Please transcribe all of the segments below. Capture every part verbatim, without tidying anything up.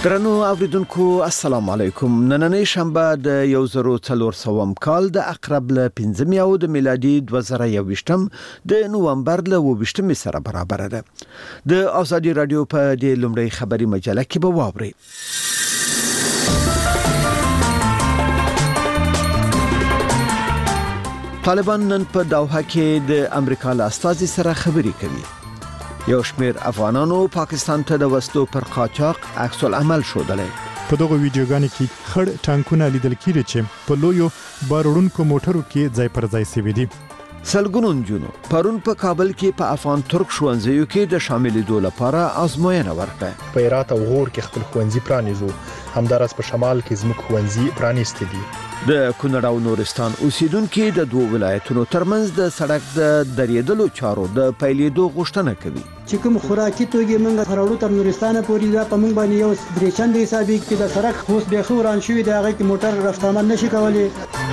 درنو اوریدونکو السلام علیکم. نننۍ شنبه د یو زرو څلور سوم کال د اقرب ل پنځم یو د میلادي دوه زره یوویشتم د نوامبر ل اوویشتم سره برابر ده. د ازادي رادیو په د لومړی خبري مجله کې به واوري. طالبان نن په دوحه کې د امریکا له استازي سره خبرې کوي. یو شمیر افغانانو پاکستان ته د وسلو پر قاچاق عکس العمل شودلې. په دغه ویډیوګانو کې خړ ټانکونه لیدل کېږي چې په لویو بارونکو موټرو کې ځای پر ځای سوي دي. سلګونو جنو پرون په کابل کې په افغان ترک ښوونځیو کې د شاملېدو لپاره آزموینه ورکړه. په هرات او غور کې خپل ښوونځي پرانیزو، همدارس په شمال کې زموږ ښوونځي پرانیستي دي. د کونړ او نورستان اوسیدونکو د دوه ولایتونو ترمنځ د سړک د دریدلو چارو د پیلېدو غوښتنه کوي. چې کوم خوراکي توکي موږ خراړو تر نورستان پورې دا په موږ باندې یو درېچند حسابي کې د سړک اوس به خوران شوی د هغه کې موټر رفتامن نشي کولای.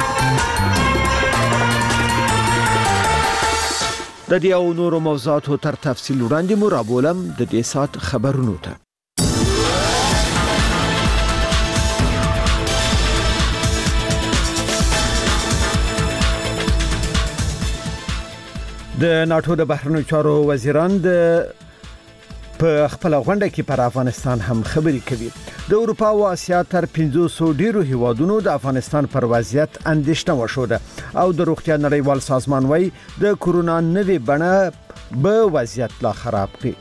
د دې او نورو موضوعاتو تر تفصیل وړاندې مو رابولم د دې سات خبرونو ته. د ناتو د بهرنیو چارو وزیران د په خپل غونډه کې پر افغانستان هم خبرې کوي. د اروپا او اسیا تر پنځوس ډیرو هیوادونو د افغانستان پر وضعیت اندېښنه وشوده او د روغتیا نړیوال سازمان وايي د کورونا نوې بڼه به وضعیت لا خراب کړي.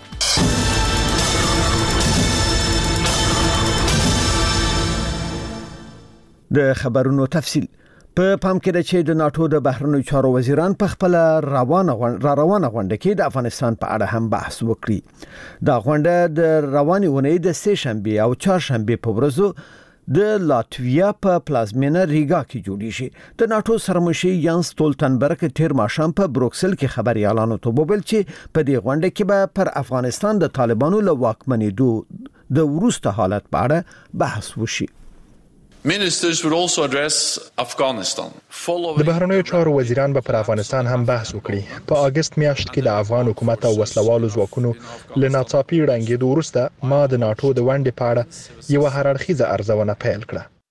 د خبرونو تفصیل په پام کې ده چې د ناتو د بهرنیو چارو وزیران په خپل روانه را روانه غونډه کې د افغانستان په اړه هم بحث وکړي. دا غونډه د رواني اونۍ د سه شنبه او چهارشنبه په ورځو د لاتویا په پلازمینه ریګا کې جوړی شي. د ناتو سرمشي یانس ستولتنبرګ تیر ماشام په بروکسل کې خبري اعلان وکړ چې په دې غونډه کې به پر افغانستان د طالبانو له واکمنېدو د وروسته حالت په اړه بحث وشي. Ministers would also address Afghanistan. د بهرنیو چارو وزیران به پر افغانستان هم بحث وکړي. په اگست میاشت کې د افغان حکومت او وسلوالو ځواکونو له ناڅاپي ړنګېدو وروسته ما د ناتو د ونډې په اړه یو هررخیزه ارزونه پیل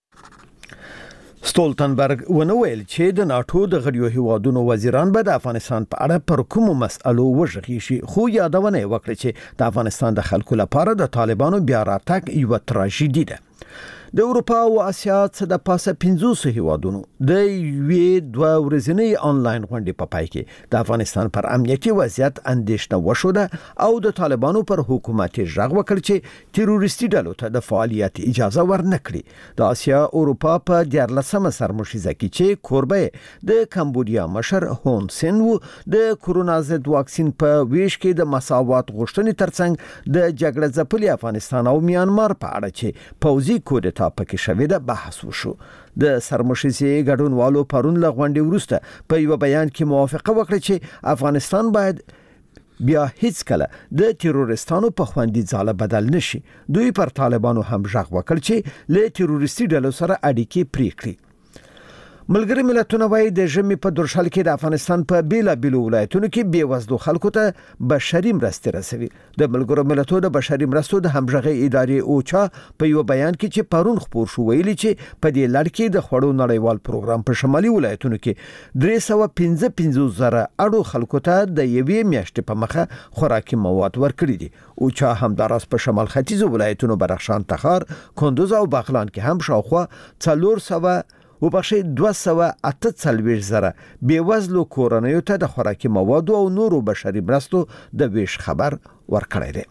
کړه. ستولتنبرګ ونه ویل چې د ناتو د غړیو هیوادونو وزیران به د افغانستان په اړه پر کومو مسألو وژغي شي، خو یادونه وکړه چې د افغانستان د خلکو لپاره د طالبانو بیا راتګ یو تراژیدي ده. د اروپا او اسیا څخه د پاسه پنځوس هیوادونو د یوې دوه ورځنۍ انلاین غونډې په پای کې د افغانستان پر امنیتي وضعیت اندېښنه وشوده او د طالبانو پر حکومت ژغ وکړ چې تروریستي ډلو ته د فعالیت اجازه ورنکړي. د اسیا اروپا په دیارلسمه سرمشیزه کې چې کوربه د کمبودیا مشر هون سن وو د کورونا ضد واکسین په ویش کې د مساوات غوښتنې ترڅنګ د جګړه ځپلي افغانستان او میانمار په اړه چې پوځي کودتا پکې شوې ده بحث وشو. د سرمشيزي ګډونوالو پرون له غونډې وروسته په یو بیان کې موافقه وکړه چې افغانستان باید بیا هیڅ کله د تروریستانو په خوندي ځاله بدل نشي. دوی پر طالبانو هم ژغ وکړ چې له تروریستي ډلو سره اړیکې پرې کړي. ملګری ملتونه وايي د ژمي په درشل کې د افغانستان په بیلا بیلو ولایتونو کې بې وزلو خلکو ته بشري مرستې رسوي. د ملګرو ملتونو د بشري مرستو د همغږي ادارې اوچا په یو بیان کې چې پرون خبر شو ویلي چې په دې لړ کې د خوړو نړیوال پروګرام په شمالي ولایتونو کې درې سوه پنځه پنځوس زره اړو خلکو ته د یوې میاشتې په مخه خوراکي مواد ورکړي دي. اوچا هم دراس په شمال ختیځ ولایتونو بدخشان، تخار، کندوز او بغلان کې هم شاوخوا څلور سوه و بخشي دوه سوه اته څلوېښت زره بېوزلو کورنیو ته د خوراکي موادو او نورو بشري مرستو د ویش خبر ورکړی دی.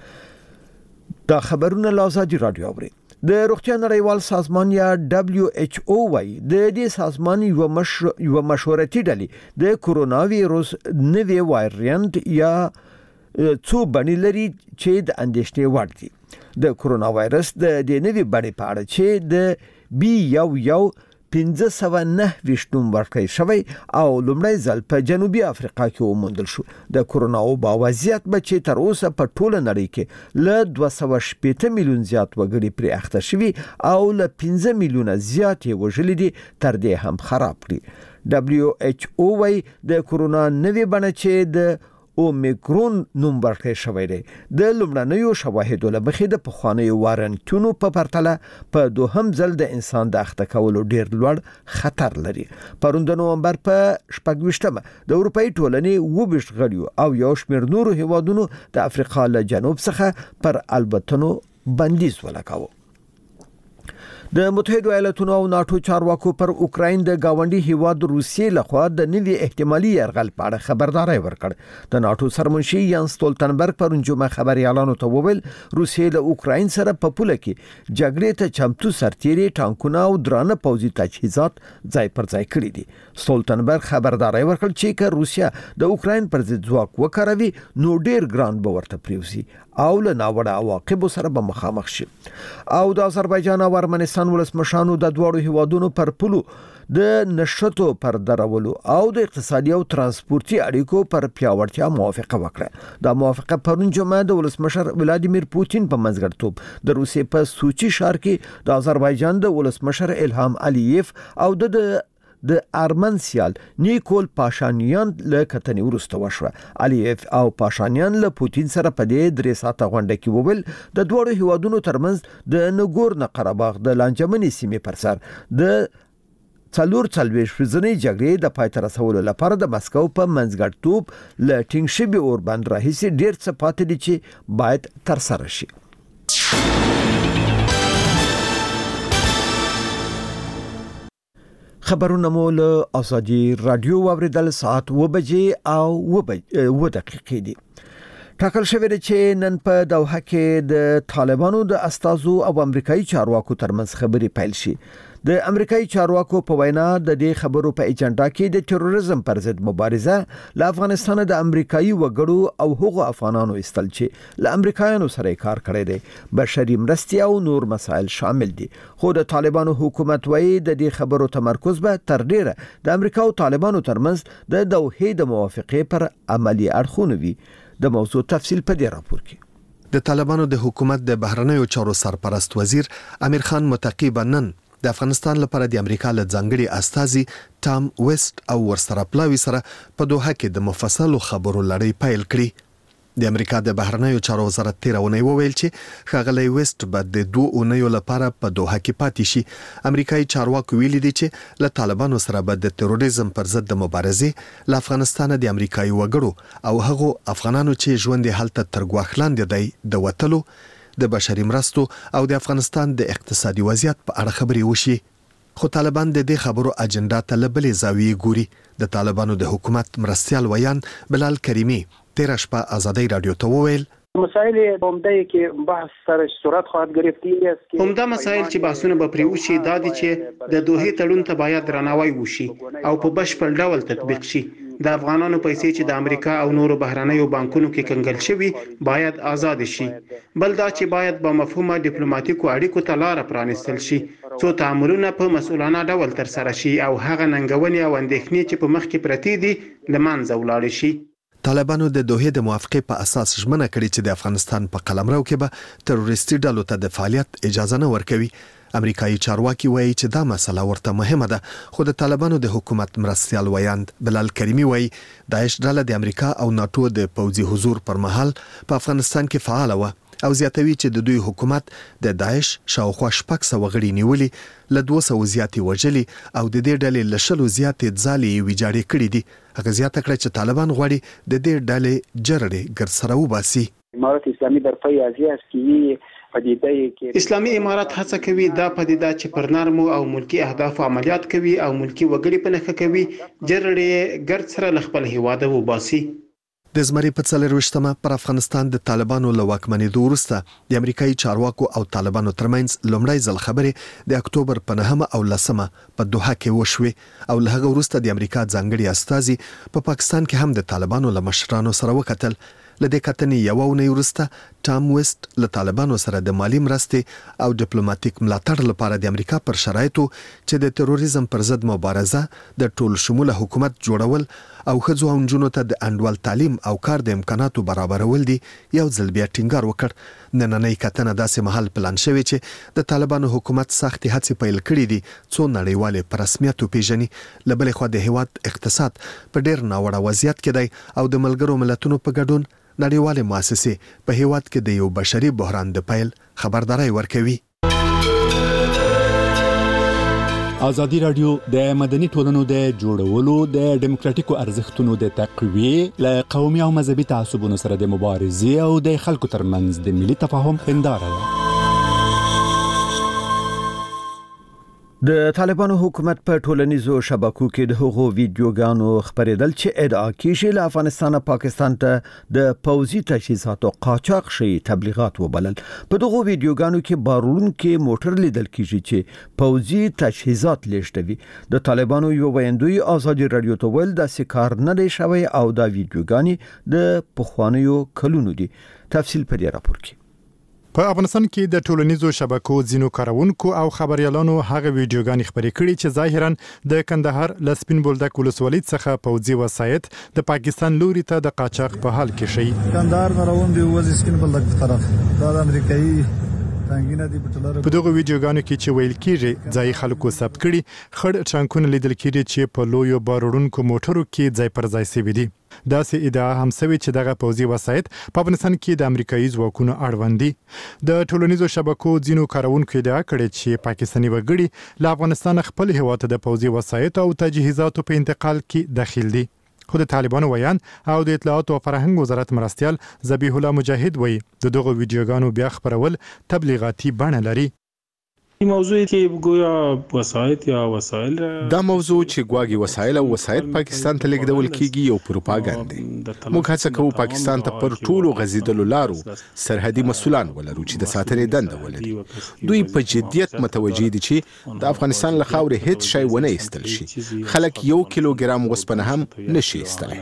دا خبرونه له ازادي رادیو اوري. د روغتیا نړیوال سازمان یا دبلیو ایچ او وايي د دې سازمان یو مش یو مشورتي ډلې د کورونا وایرس نوې وایرینټ یا څو بڼې لري چې د اندېښنې وړ دي. د کورونا وایرس د دې نوې بڼې په اړه چې د بي یو یو پنځه سوه نهه ویشت نوم ورکړی شوی او لومړی ځل په جنوبي افریقا کې وموندل شو. د کورونا وبا وضعیت به چې تر اوسه په ټوله نړۍ کې له دوه سوه شپېته میلیون زیات وګړي پرې اخته شوي او له پنځه میلیونه زیات یې وژلي دي تر دې هم خراب کړي. دبلیو ایچ او وايي د کورونا نوې بڼه چې د اومیکرون نوم ورکړی شوی دی. د لومړنیو شواهدو له مخې د پخوانیو وارنټونو په پرتله په دوهم ځل د انسان د اخته کولو ډیر لوړ خطر لري. پرون د نومبر په شپږ ویشتمه د اروپאי ټولنې اووه ویشت غړیو او یو شمېر نورو هیوادونو د افریقا له جنوب څخه پر الوتنو بندیز ولګاوه. د متحده ایالاتونو او ناتو چارواکو پر اوکراین د گاونډي هیواد روسیې لخوا د نوي احتمالي يرغل په اړه خبرداري ورکړ. د ناتو سرمنشي یان ستولتنبرګ پر جمعه خبريالانو ته وویل روسیې له اوکراین سره په پوله کې جګړې ته چمتو سرتيري ټانکونه او درانه پوځي تجهیزات ځای پر ځای کړی دي. ستولتنبرګ خبرداري ورکړ چې که روسیا د اوکراین پر ضد ځواک وکاروي نو ډیر ګران به ورته پریوزي او له ناوړه عواقبو سره به مخامخ شي. او د آذربایجان او ارمنستان ولسمشانو د دوړو هیوادونو پر پلو د نشټو پر درولو او د اقتصادي او ترانسپورتي اړیکو پر پیاوړتیا موافقه وکړه. دا موافقه پرون جمعه د ولسمشر ولادیمیر پوتین په منځګړیتوب د روسیې په سوچي ښار کې د آذربایجان د ولسمشر الهام الییف او د د ارمن سیال نیکول پاشانیان له کتنې ورسته وشوه. الییف او پاشانیان له پوتین سره په دې درې ساعته غونډه کې وویل د دوړو هیوادونو ترمنځ د نګورنو قرهباغ د لانجمنې سیمې پر سر د څلور څلوېښت ورځې جګړې د پای ته رسولو لپاره د مسکو په منځګړیتوب له ټینګ شوي اوربند راهیسې ډیر څه پاتې دي چې باید ترسره شي. خبرونه مو له ازادي رادیو واوریدل ساعت و بجې او و دقیقې دي. ټاکل شوی دی چې نن په دوحه کې د طالبانو د استازو او امریکایي چارواکو ترمنځ خبرې پیل شي. د امریکایي چارواکو په وینا د دې خبرو په ایجنډا کې د تروریزم پر ضد مبارزه له افغانستان د امریکایي وګړو او هغو افغانانو استل چې له امریکایانو سره کار کړی دی بشري مرستې او نور مسایل شامل دي. خو د طالبانو حکومت وایي د دې خبرو تمرکز به تر ډیره د امریکا او طالبانو ترمنځ د دوحې د موافقې پر عملی اړخونه وي. د موضوع تفصیل په دې راپور کې. د طالبانو د حکومت د بهرنیو چارو سرپرست وزیر امیر خان متقی نن د افغانستان لپاره د امریکا له ځانګړي استازي ټام ویسټ او ورسره پلاوی سره په دوحه کې د مفصلو خبرو لړۍ پیل کړي. د امریکا د بهرنیو چارو وزارت تیرونه وویل چې ښاغلی ویسټ به د دوه اونیو لپاره په دوحه کې پاتې شي. امریکایي چارواکو ویلي دي چې له طالبانو سره به د تروریزم پر ضد د مبارزې له افغانستان د امریکایي وګړو او هغو افغانانو چې ژوند یې هلته تر ګواښ لاندې دی د وتلو د بشري مرستو او د افغانستان د اقتصادي وضعیت په اړه خبرې وشي. خو طالبان د دې خبرو اجنډا ته له بلې زاویې ګوري. د طالبانو د حکومت مرستیال ویان بلال کریمی تیر شپه آزادی رادیو ته وویل مسائل عمده کې بحث سره صورت خواهد گرفتی است. عمده مسائل چې بحثونه به پرې وشي دا دي چې د دوحې تړون ته باید درناوی وشي او په بشپړ ډول تطبیق شي. د افغانانو پیسې چې د امریکا او نورو بهرنیو بانکونو کې کنګل شوي باید آزاد شي. بل دا چې باید با مفهومه ډیپلوماټیکو اړیکو ته لار پرانستل شي څو تعاملونه په مسؤلانه ډول تر سره شي او هغه ننګونې او اندېښنې چې په مخ کې پرتې دي لمنځه ولاړ شي. طالبانو د دوحې د موافقې په اساس ژمنه کړې چې د افغانستان په قلمرو کې به تروریستي ډلو ته د فعالیت اجازه نه ورکوي. امریکایي چارواکي وایي چې دا مسله ورته مهمه ده. خو د طالبانو د حکومت مرستیال ویاند بلال کریمی وایي داعش ډله د امریکا او ناتو د پوځي حضور پر مهال په افغانستان کې فعال و او زیاتوي چې د دوی حکومت د داعش شاوخوا شپږ سوه غړي نیولي له دوه سوه زیاتې وژلي او د دې ډلې له شلو زیاتې ځالې یې ویجاړې کړي دي. هغه زیاته کړه چې طالبان غواړي د دې ډلې جرړې ګرسره وباسي. امارت اسلامي در پای ازي است که پدیده کې اسلامي امارت هڅه کوي دا پدیده چې پر نرمو او ملکی اهداف عملیات کوي او ملکی وګړي په نخښه کوي جرړې ګرد سره ل خپل هیواده وباسي. د زمري په څلرويشتمه پر افغانستان د طالبانو له واکمنېدو وروسته د امریکایي چارواکو او طالبانو ترمنځ لومړی ځل خبرې د اکتوبر په نهمه او لسمه په دوحه کې وشوې او له هغه وروسته د امریکا ځانګړي استازي په پاکستان کې هم د طالبانو له مشرانو سره وکتل. له دې کتنې یو اونۍ وروسته ټام ویسټ له طالبانو سره د مالی مرستې او ډیپلوماټیک ملاتړ لپاره د امریکا پر شرایطو چې د تروریزم پر ضد مبارزه د ټول شموله حکومت جوړول او ښځو او نجونو ته د انډول تعلیم او کار د امکاناتو برابرول دي یو ځل بیا ټینګار وکړ. نننۍ کتنه داسې مهال پلان شوی چې د طالبانو حکومت سختې هڅې پیل کړې دي څو نړیوالې په رسمیت وپیژني. له بلې خوا د هیواد اقتصاد په ډېر ناوړه وضعیت کې دی او د ملګرو ملتونو په ګډون نړیوالې مؤسسې په هیواد کې د یو بشري بحران د پیل خبرداري ورکوي. ازادي رادیو د مدني ټولنو د جوړولو د ډیموکراتیکو ارزښتونو د تقویې له قومي او مذهبي تعصبونو سره د مبارزې او د خلکو ترمنځ د ملي تفاهم هنداره ده. د طالبانو حکومت په ټولنیزو شبکو کې د هغو ویډیوګانو خبرېدل چې ادعا کیږي له افغانستان او پاکستان ته د پوځي تجهیزاتو قاچاق شي تبلیغات وبلل. په دغو ویډیوګانو کې بارونکي موټر لیدل کیږي چې پوځي تجهیزات لیږدوي. د طالبانو یو ویندوی ازادي رادیو ته ویل د سکار نه دی شوی او دا ویډیوګانې د پخوانیو کلونو دي. تفصیل په دې راپور کې. په افغانستان کې د ټولنیزو شبکو ځینو کارونکو او خبريالانو هغه ویډیوګانې خبرې کړي چې ظاهرا د کندهار لسپین بولدک ولسوالۍ څخه پوځي وسایط د پاکستان لوري ته د قاچاق په حال کې شي. کندهار روان دی وځي سپین بولدک طرف دا د امریکایي په دغه ویډیوګانو کې چې ویل کېږي ځای خلکو ثبت کړي خړ ټانکونه لیدل کېږي چې په لویو بارونکو موټرو کې ځای پر ځای سوي دي. داسې ادعا هم شوې چې دغه پوځي وسایط په افغانستان کې د امریکایي ځواکونو اړوند دي. د ټولنیزو شبکو ځینو کارونکو ادعا کړې چې پاکستاني وګړي له افغانستان خپل هیواد ته د پوځي وسایط او تجهیزاتو په انتقال کې داخل دي. خو د طالبانو ویان او د اطلاعات او فرهنګ وزارت مرستيال ذبیح الله مجاهد وایي د دغه ویډیوګانو بیا خبرول تبلیغاتي بڼه لري. این موضوع که گویا وسایط یا وسایل دا موضوع چې ګواګي وسایل او وسایل پاکستان ته لیږدول کیږي یو پروپاګاندا دی. موږ هڅه کوو پاکستان ته پر ټولو غزیدلو لارو سرحدي مسولان ولرو چې د ساتنې دنده ولري. دوی په جدیت متوجي دي چې د افغانستان له خاورې هیڅ شی ونه ایستل شي. خلک یو کیلوګرام وسپنه هم نشي ایستلی.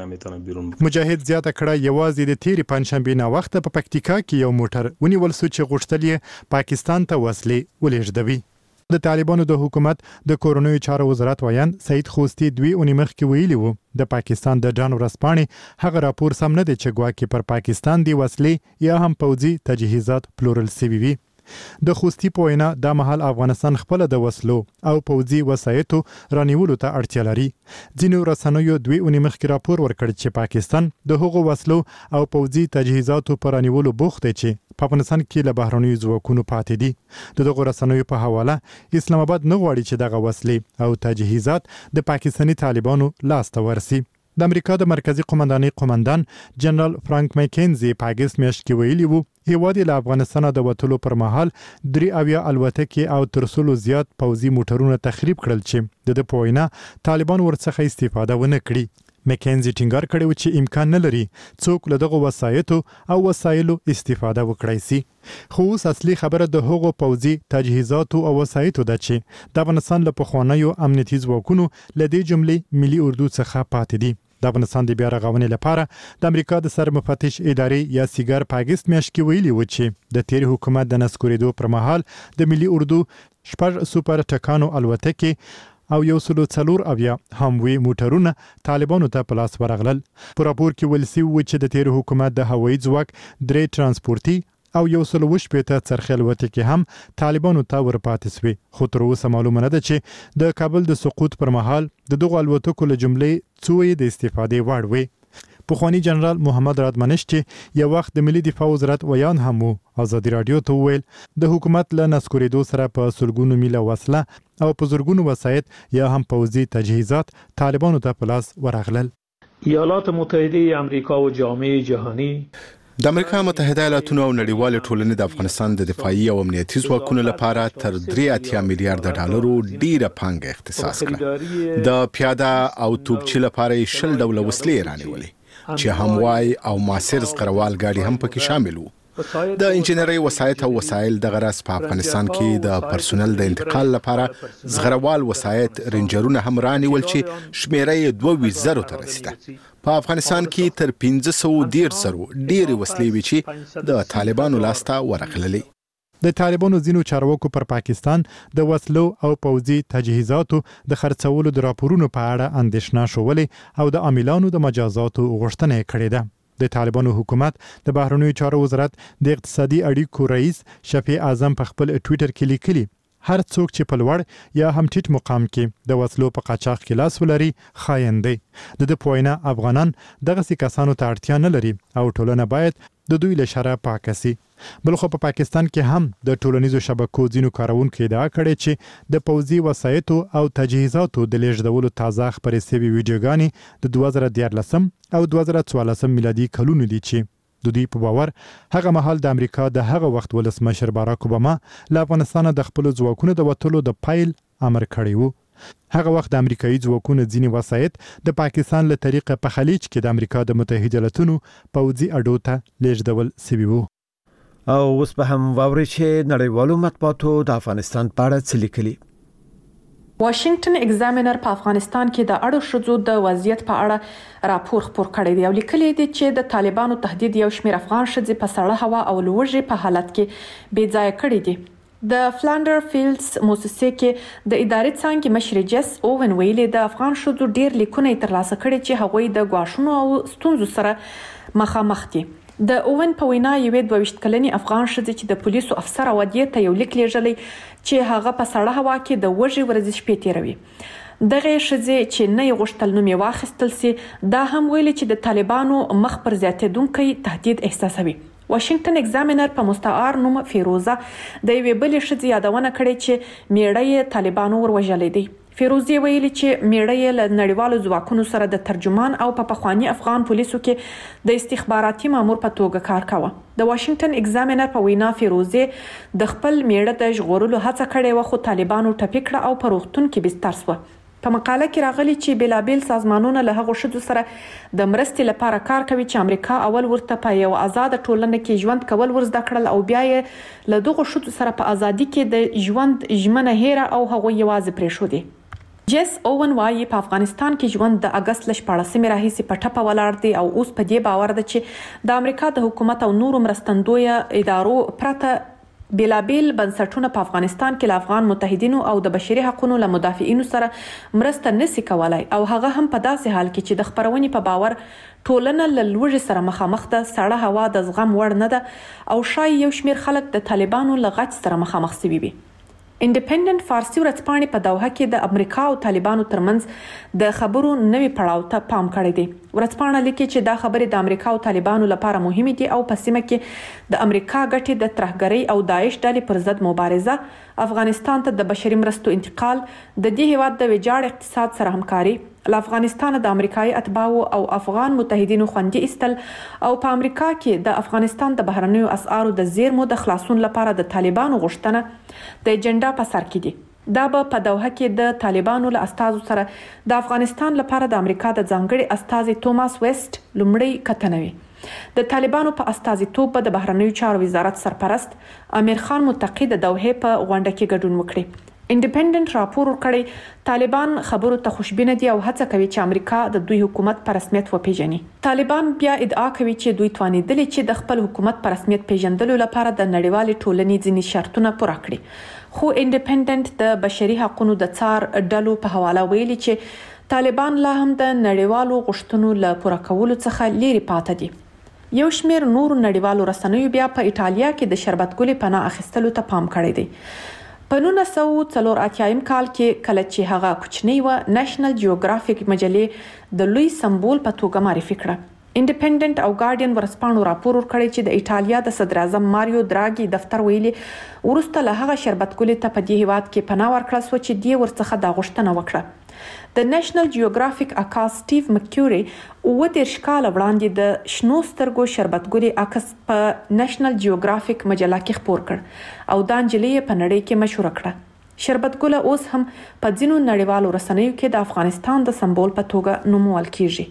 مجاهد زیاته کړه یوازې د تیرې پنځشنبې نه وخت په پکتیکا کې یو موټر ونیول سو چې غوښتل یې پاکستان ته وسلې ولېږدوي. د طالبانو د حکومت د کورونوي چارو وزارت ویان سید خوستی دوی اونۍ مخکې ویلي وو د پاکستان د ډان ورځپاڼې هغه راپور سم نه دی چې ګواکې پر پاکستان دی وسلې یا هم پوځي تجهیزات پلورل سوي وي. د خوستی په وینا د مهال افغانستان خپل د وسلو او پوځي وسایطو رانیولو ته اړتیا لري. ځینو رسنیو دوی اونۍ مخکې راپور ورکړ چې پاکستان د هغو وسلو او پوځي تجهیزاتو پر رانیولو بوخت دی چې په افغانستان کې له بهرنیو ځواکونو پاتې دي. د دغه رسنیو په حواله اسلام آباد نه غواړي چې دغه وسلې او تجهیزات د پاکستاني طالبانو لاس ته ورسي. د امریکا د مرکزی قومندانۍ قومندان جنرال فرانک مکینزي په اگست میاشت کې ویلي وو هیواد له افغانستان د وټلو پر مهال درې اویا الوتکې او ترسلو زیات پوځي موټرونه تخریب کړل چې د پوینا طالبان ورڅخه استفاده ونه کړي. مکینزي ټینګار کړی چې امکان نه لري څوک له دغه وسایطو او وسایلو استفاده وکړي سي. خو اوس اصلي خبره د هغو پوځي تجهیزاتو او وسایطو ده چې د افغانستان له پخوانیو امنیتي ځواکونو له دې جملې ملي اردو څخه پاتې دي. د افغانستان د بیا رغونې لپاره د امریکا د سرمفتش ادارې یا سیګار په اگست میاشت کې ویلي و چې د تیر حکومت د نسکورېدو پر مهال د ملي اردو شپږ سوپر ټکانو الوتکې او یو سلو څلور اویا هموي موټرونه طالبانو ته په لاس ورغلل. په راپور کې ویل شوی و چې د تیر حکومت د هوایي ځواک درې ترانسپورتي او یو سلو وشپېته څرخي الوتکې هم طالبانو ته ورپاتې سوې. خو تر اوسه معلومه نه ده چې د کابل د سقوط پر مهال د دغو الوتکو له جملې څو یې د استفادې وړ وې. پخوانی جنرال محمد رادمنش چې یو وخت د ملي دفاع وزارت ویان هم وو ازادي رادیو ته ویل د حکومت له نسکورېدو سره په سلګونو میله وسله او په زرګونو وسایط یا هم پوځي تجهیزات طالبانو ته په لاس ورغلل. ایالات متحده آمریکا و جامعه جهانی د امریکا متحده ایالاتونو او نړیوال ټولنې د افغانستان د دفاعي او امنیتي ځواکونو لپاره تر درې اتیا میلیارډ ډالرو ډیره پانګه اختصاص کړه. د پیاده او توپچي لپاره شل ډوله وسلې رانیولې چې هموای او ماسر زغروال ګاډي هم پکې شامل وو. د انجنیري وسایط او وسایل د غرض په افغانستان کې د پرسونل د انتقال لپاره زغروال وسایط رینجرونه هم رانیول چې شمیره یې دوه ویشت زره ته رسیده. په افغانستان کې تر پنځه سوه ډیر سرو ډیر وسلې وی چې د طالبانو لاسته ورغللې. د طالبانو ځینو چارواکو پر پاکستان د وسلو او پوځي تجهیزاتو د خرڅولو د راپورونو په اړه اندېښنه شولې او د عاملانو د مجازاتو غوښتنه کړې ده. د طالبانو حکومت د بهرنیو چارو وزارت د اقتصادي اړیکو رئیس شفیع اعظم په خپل ټوئیټر کې لیکلي هر څوک چې په لوړ یا هم ټیټ مقام کې د وسلو په قاچاق کې لاس ولري خاين دی. د د پوینه افغانان دغه سي کسانو ته اړتیا نه لري او ټولنه باید د دوی له شره پاکه سي. بلخو په پا پاکستان کې هم د ټولنیزو شبکو ځینو کارونکو ادعا کړې چې د پوځي وسایطو او تجهیزاتو د لیږدولو تازه خبرې شوي ویډیوګانې د دوه زره دیارلسم او دوه زره څوارلسم میلادي کلونو دي چې د دوی په باور هغه مهال د امریکا د هغه وخت ولسمشر باراک اوباما له افغانستان د خپل ځواکونو د وټولو د پایل امر کړی وو. هغه وخت د امریکایي ځواکونو ځینې وسایط د پاکستان له طریقه په خلیج کې د امریکا د متحده ایالاتونو پوځي اډو ته لیږدول شوي وو. او اوس به هم واوري چې نړیوالو مطبوعاتو د افغانستان په اړه څه لیکلي. واشنگټن ایگزامینر په افغانستان کې د اړو شذو د وضعیت په اړه راپور خپور کړی دی او لیکلي دي چې د طالبانو تهدید یو شمېر افغان ښځې په سړه هوا او لوږې په حالت کې بې ځایه کړي دي. د فلانډر فیلډز موسسې کې د ادارې څانګې مشر جس اوون ویلي د افغان ښځو ډیر لیکونه ترلاسه کړي چې هغوی د ګواښونو او ستونزو سره مخامخ دي. د اوون په وینا یوې دوه ویشت کلنې افغان ښځې چې د پولیسو افسر ودیې ته یو لیک لیږلی چې هغه په سړه هوا کې د وږې ورځې شپې تیروي. دغه ښځې چې نه یې غوښتل نوم یې واخیستل سي دا هم ویلي چې د طالبانو مخ پر زیاتېدونکی تهدید احساسوي. واشنگټن ایگزامینر په مستعار نوم فیروزه د یوې بلې ښځې یادونه کړې چې میړه یې طالبانو وروژلی دی. فیروزه ویلي چې میړه یې له نړیوالو ځواکونو سره د ترجمان او په پخوانی افغان پولیسو کې د استخباراتي مامور په توګه کار کاوه. د واشنگټن ایگزامینر په وینا فیروزه د خپل میړه د ژغورلو هڅه کړې و خو طالبانو ټپي کړه او په روغتون کې بستر شوه. په مقاله کې راغلي چې بیلابیل سازمانونه له هغو ښځو سره د مرستې لپاره کار کوي چې امریکا اول ورته په یو آزاد ټولنه کې ژوند کول ورزده کړل او بیا یې له دغو ښځو سره په ازادي کې د ژوند ژمنه هېره او هغوی یوازې پرېښودې. جس اوون وایي په افغانستان کې ژوند د اګست له شپاړسمې راهیسې په ټپه ولاړ دی او اوس په دې باور ده چې د امریکا د حکومت او نورو مرستندویه ادارو پرته بیلابیل بنسټونه په افغانستان کې له افغان متحدینو او د بشري حقوقو له مدافعینو سره مرسته نشي کولای او هغه هم په داسې حال کې چې د خبرونې په باور ټولنه له لوږې سره مخامخ ده، سړه هوا د زغم وړ نه ده او شاید یو شمېر خلک د طالبانو له غچ سره مخامخ شوي وي. انډیپندنت فارسي ورځپاڼې په دوحه کې د امریکا او طالبانو ترمنځ د خبرو نوي پړاو ته پام کړی دی. ورځپاڼه لیکي چې دا خبرې د امریکا او طالبانو لپاره مهمې دي او په سیمه کې د امریکا ګټې د ترهګرۍ او داعش ډلې پر ضد مبارزه، افغانستان ته د بشري مرستو انتقال، د دې هیواد د ویجاړ اقتصاد سره همکاري، له افغانستان د امریکایي اتباعو او افغان متحدینو خوندي ایستل او په امریکا کې د افغانستان د بهرنیو اسعارو د زیرمو د خلاصون لپاره د طالبانو غوښتنه د اجنډا په سر کې دي. دا به په دوحه کې د طالبانو له استازو سره د افغانستان لپاره د امریکا د ځانګړي استازي توماس ویسټ لومړی کتنه وي. د طالبانو په استازیتوب به د بهرنیو چارو وزارت سرپرست امیر خان متقی د دوحې په غونډه کې ګډون وکړي. انډیپندنت راپور ورکړی طالبان خبرو ته خوشبینه دي او هڅه کوي چې امریکا د دوی حکومت په رسمیت وپیژني. طالبان بیا ادعا کوي چې دوی توانیدلي چې د خپل حکومت په رسمیت پیژندلو لپاره د نړیوالې ټولنې ځینې شرطونه پوره کړي. خو انډیپندنت د بشري حقوقو د څار ډلو په حواله ویلي چې طالبان لا هم د نړیوالو غوښتنو له پوره کولو څخه لیرې پاتې دي. یو شمېر نورو نړیوالو رسنیو بیا په ایټالیا کې د شربت ګلې پناه اخیستلو ته پام کړی دی. په نولس سوه څلور اتیایم کال کې کله چې هغه کوچنی و نېشنل جیوګرافیک مجلې د لوی سمبول په توګه معرفي کړه. انډیپندنت او ګارډین ورځپاڼو راپور ورکړی چې د ایټالیا د صدر اعظم ماریو دراګي دفتر ویلي وروسته له هغه شربت ګلې ته په دې هیواد کې پناه ورکړل شوه چې دې ورڅخه دا غوښتنه وکړه. د نېشنل جیوګرافیک عکاس سټیو مکیوري اووه دېرش کاله وړاندې د شنو سترګو شربت ګلې عکس په نېشنل جیوګرافیک مجله کې خپور کړ او دا نجلۍ یې په نړۍ کې مشهوره کړه. شربت ګله اوس هم په ځینو نړیوالو رسنیو کې د افغانستان د سمبول په توګه نومول کیږي.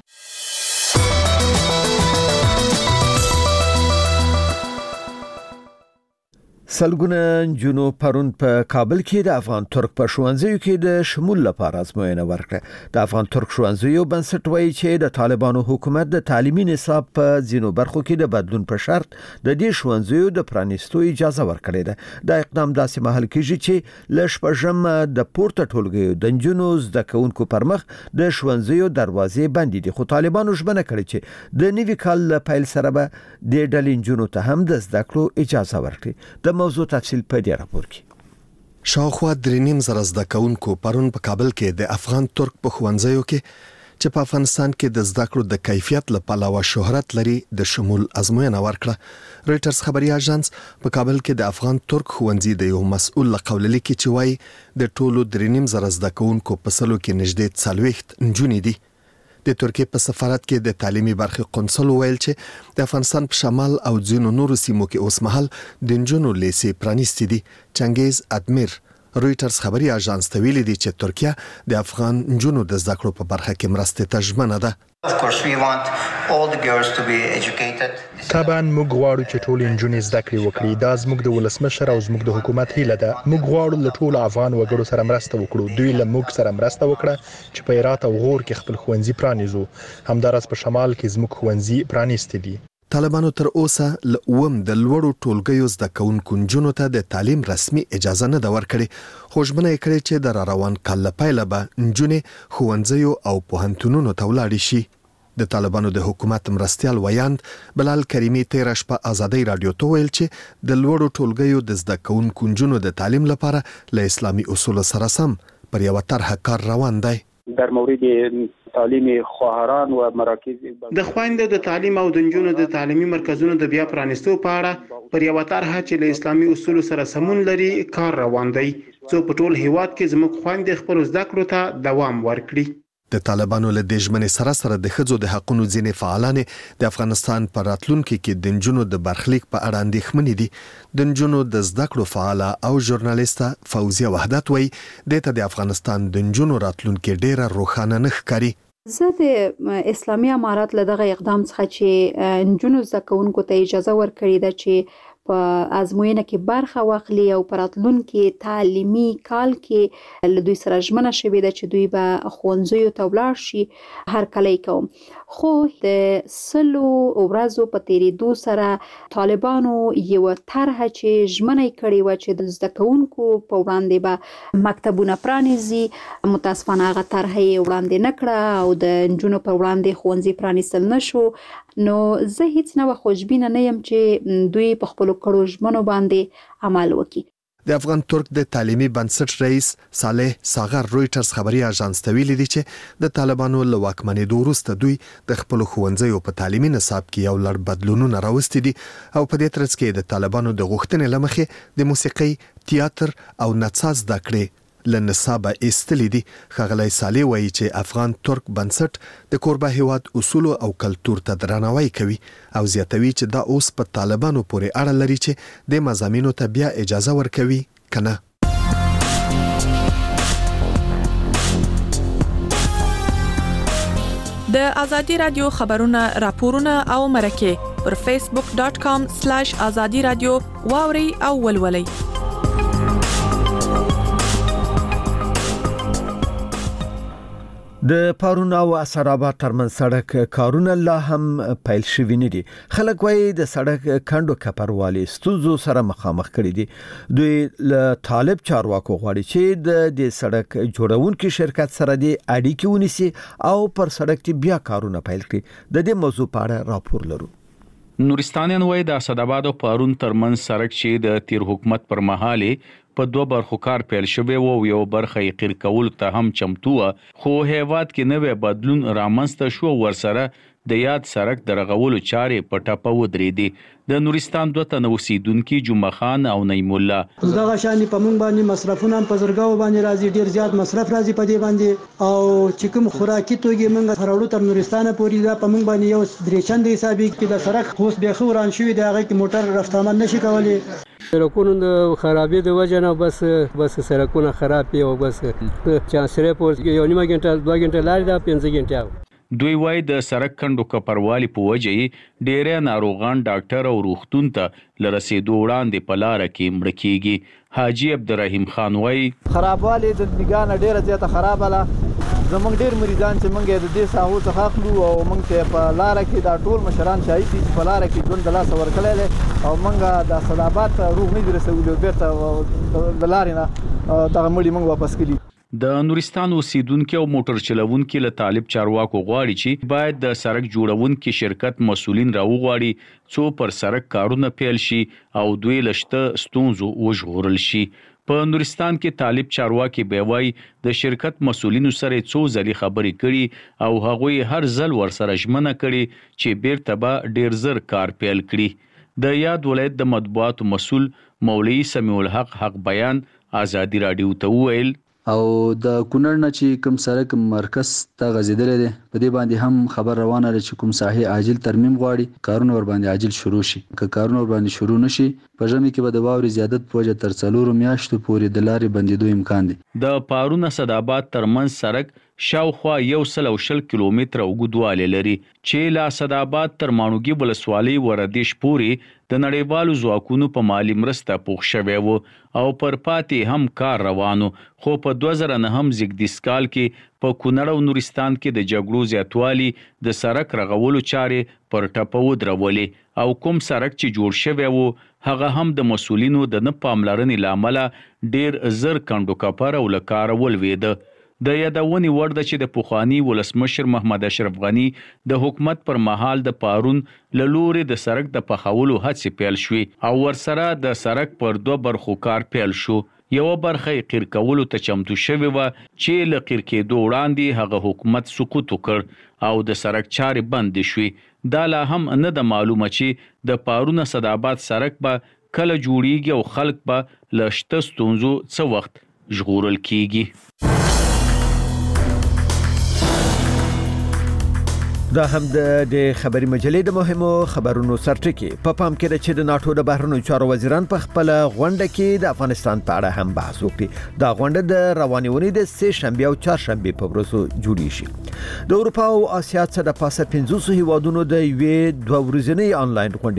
سلګونه جنو پرون په کابل کې د افغان ترک په ښوونځیو کې د شمول لپاره ازموینه ورکړه. د افغان ترک ښوونځیو بنسټ وایي چې د طالبانو حکومت د تعلیمي نصاب په ځینو برخو کې د بدلون په شرط د دې ښوونځیو د پرانیستو اجازه ورکړې ده. دا اقدام داسې مهال کېږي چې ل شپږم د پورته ټولګیو د جنونو زده کوونکو پر مخ د ښوونځیو دروازې بندې دي، خو طالبانو ژمنه کړې چې د نوي کال له پیل سره به د ډلې جنونو ته هم د زده کړو اجازه ورکړي. د موضوع تفصیل په دې راپور کې. شاوخوا درې نیم زره زده کوونکو پرون په کابل کې د افغان ترک په ښوونځیو کې چې په افغانستان کې د زده کړو د کیفیت لپاره شهرت لري د شمول ازموینه ورکړه. رويټرز خبري اژانس په کابل کې د افغان ترک ښوونځي د یو مسؤل لقول لیکي چې وایي د ټولو درې نیم زره زده کوونکو په سلو کې نږدې څلوېښت نجونې دي. د ترکیه په سفارت کې د تعلیمي برخې قونسل ویل چې د افغانستان په شمال او ځینو نورو سیمو کې اوس مهال د نجونو لیسې پرانیستي دي. چنګیز ادمیر رويټرز خبري اژانس ته ویلي دي چې ترکیه د افغان نجونو د زده کړو په برخه کې مرستې ته ژمنه ده. Of course we want all the girls to be educated. طبعا موږ غواړو چې ټول نجونې زده کړې وکړي. دا زموږ د ولسمشر او زموږ د حکومت هیله ده. موږ غواړو له ټولو افغان وګړو سره مرسته وکړو. دوی له موږ سره مرسته وکړه چې په هرات او غور کې خپل ښوونځي پرانیزو. همدارس په شمال کې زموږ ښوونځي پرانیستي دي. طالبانو تر اوسه لوم د لوړو ټولګیو زده کوونکو نجونو ته د تعلیم رسمي اجازه نه ده ورکړې، خو ژمنه یې کړې چې د روان کال له پیله به نجونې ښوونځیو او پوهنتونونو ته ولاړې شي. د طالبانو د حکومت مرستيال ویاند بلال کریمی تیر شپه آزادۍ رادیو ته ویل چې د لوړو ټولګیو د زده کوونکو نجونو د تعلیم لپاره له اسلامي اصول سره سم پر یو طرحه کار روان دی. در مورد تعلیم خواهران و مراکز د خويندو د تعلیم او د نجونو د تعلیمي مرکزونو د بیا پرانیستو په اړه پر یو طرحه چې له اسلامي اصول سره سمون لري کار روان دی. څو په ټول هیواد کې زموږ خويندې خپل زده کړو ته دوام ورکړي. د طالبانو له دښمن سره سره د خځو د حقوقو ځینې فعالان د افغانستان پر راتلونکو کې د نجونو د برخلیک په اړه اندېښمنې دي. د نجونو د زده کړو فعاله او ژورنالیسټه فوزیه وحدت وایي دته د افغانستان د نجونو راتلونکو ډیره روښانه نه ښکاري. زه د اسلامي امارات له دغه اقدام څخه چې نجونو زده کوونکو ته اجازه ورکړې ده چې په ازموینه کې برخه واخلي او په راتلونکي تعلیمي کال کې له دوی سره ژمنه شوې ده چې دوی به ښوونځیو ته ولاړ شي هر کله کوم. خو د سلو ورځو په تیریدو سره طالبانو یو طرحه چې ژمنه کړې و چې د زده کوونکو په وړاندې به مکتبونه پرانیزي، متاسفانه هغه طرحه یې وړاندې نه کړه او د نجونو په وړاندې ښوونځي پرانیستل نه شو. نو زه هیڅ نه خوشبینه نه یم چې دوی په خپل کړو ژمنو باندې عمل وکړي. د افغان ترک د تعلیمي بنسټ رئیس صالح ساغر رويټرز خبري اژانس ته ویلي دي چې د طالبانو له واکمنېدو وروسته دوی د خپل ښوونځیو په تعلیمي نصاب کې یو لړ بدلونونه راوستي دي او په دې ترڅ کې د طالبانو د غوښتنې لمخې د موسیقي، تیاتر او نڅا زده کړې له نصابه ایستلې دي. ښاغلی صالح وایي چې افغان ترک بنسټ د کوربه هیواد اصول او کلتور ته درناوی کوي او زیاتوي چې دا اوس په طالبانو پورې اړه لري چې د مضامینو ته بیا اجازه ورکوي کنه. د ازادي رادیو خبرونه، راپورونه او مرکه پر فیسبوک ډاٹ کام سلیش ازادي رادیو واوري او ولولئ. د پارون او اسعد آباد ترمن سړک کارونه لا هم پیل شوي نه دي. خلک وايي د سړک کندو کپروالي ستونزو سره مخامخ کړي دي. دوی له طالب چارواکو غواړي چې د دې سړک جوړونکو شرکت سره د اړیکې ونیسي او پر سړک بیا کارونه پیل کړي. د دې موضوع په اړه راپور لرو. نورستانیان وایي د اسعد آباد او پارون ترمن سړک چې د تیر حکومت پر مهاله په دوه برخو کار پیل شوی و او یو برخه یې قیر کول ته هم چمتو و، خو هیواد کې نوې بدلون رامنځته شو ورسره د یاد سړک د رغولو چارې په ټاپه ودرېدې. د نورستان دوه تنه اوسیدونکو جمعه خان او نعیم الله دغه شان په مونږ باندې مصرفونه هم په زرګاو باندې راځي، ډیر زیات مصرف راځي په دې باندې او چې کوم خوراکي توکي مونږ تراوړو تر نورستان پورې دا په مونږ باندې یو درېچند حسابي کې د سړک اوس به خوران شوی دی، هغه کې موټر رفتامن نشي کولی. سړکونو د خرابې د وجه نه بس بس سړکونه خراب دي او بس چانسره پور یو نیمه غنټه دوه غنټه لارې دا پنځه غنټه. دوی وای د سړک کندو کپروالي په وجه ډیره ناروغان ډاکټر او روغتون ته لرسېدو وړاندې په لار کې مړ کیږي. حاجی عبدالرحیم خان وای خرابوالی د نگانه ډیره زیاته خرابه ده. زمونږ ډیر مریضان چې مونږ د دې ساحو څخه اخلو او مونږ ته په لار کې دا ټول مشران شاهد دي چې په لار کې ژوند د لاس ورکړل او مونږ د صدابات روغ نه درسولو بیرته د لارې نه دغه مړي مونږ واپس کړي. د نورستان اوسیدونکو او موټر چلوونکو له طالب چارواکو غواړي چې باید د سړک جوړونکو شرکت مسولین راوغواړي څو پر سړک کارونه پیل شي او دوی لشته ستونزو وژغورل شي. په نورستان کې طالب چارواکي بیوای د شرکت مسولینو سره څو ځلې خبرې کړي او هغوی هر ځل ورسره ژمنه کړي چې بیرته به ډیر زر کار پیل کړي. د یاد ولایت د مطبوعاتو مسول مولوی سمیع الحق حق بیان آزادی رادیو ته وویل او د کونړ نه چې کوم سړک مرکز ته غځېدلی دی په دې باندې هم خبر روانه ده چې کوم ساحې عاجل ترمیم غواړي کارونه ور باندې عاجل شروع شي. که کارونه ور باندې شروع نشي په ژمي کې به د واورې زیادت په وجه تر څلورو میاشتو پورې د لارې بندېدو امکان دی. د پارون اسداباد ترمنځ سړک شاوخوا یو سل او شل کیلومتره اوږدوالی لري چې له اسداباد تر ماڼوګي ولسوالۍ وردیش پورې د نړیوالو ځواکونو په مالی مرسته پوښ شوی و او پر پاتې هم کار روانو. خو په دوه زره نه هم زیږدیز کال کې په کونړ او نورستان کې د جګړو زیاتوالی د سړک رغولو چارې پر ټپه ودرولې او کوم سړک چې جوړ شوی و هغه هم د مسولینو د نه پاملرنې له امله ډیر زر کندو کپر او له کاره ولوېده. د یادونې وړ ده چې د پخواني ولسمشر محمد اشرف غني د حکومت پر مهال د پارون له لورې د سړک د پخولو هڅې پیل شوې او ورسره د سړک پر دوه برخو کار پیل شو. یوه برخه یې قیر کولو ته چمتو شوې وه چې له قیر کېدو وړاندې هغه حکومت سقوط وکړ او د سړک چارې بندې شوې. دا لا هم نه ده معلومه چې د پارون اسداباد سړک به کله جوړیږي او خلک به له شته ستونزو څه وخت ژغورل کیږي. دا هم د خبري مجلې د مهمو خبرونو سرټکی په پام کې چې د ناتو د بهرنیو چارو وزیران په خپل غونډه کې د افغانستان په اړه هم بحث وکړي. دا غونډه د رواني ونې د سه شنبه او چهارشنبه په ورځو جوړی شي. د اروپا او اسیا څخه د پاسه پنځوس هیوادونو د یوې دوه ورځنۍ انلاین غونډې